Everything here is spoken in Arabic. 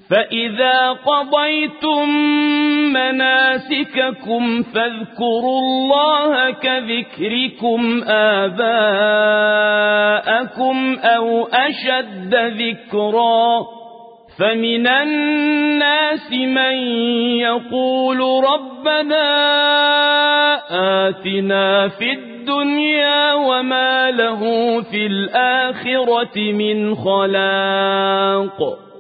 فإذا قضيتم مناسككم فاذكروا الله كذكركم آباءكم أو أشد ذكرا فمن الناس من يقول ربنا آتنا في الدنيا وما له في الآخرة من خلاق